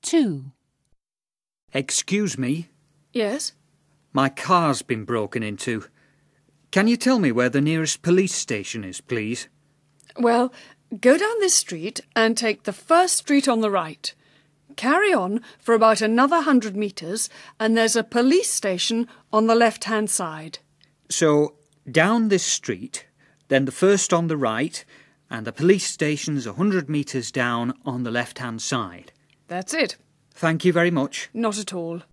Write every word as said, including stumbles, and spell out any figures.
two. Excuse me. Yes? My car's been broken into. Can you tell me where the nearest police station is, please? Well, go down this street and take the first street on the right. Carry on for about another hundred metres and there's a police station on the left-hand side. So, down this street, then the first on the right, and the police station's a hundred metres down on the left-hand side. That's it. Thank you very much. Not at all.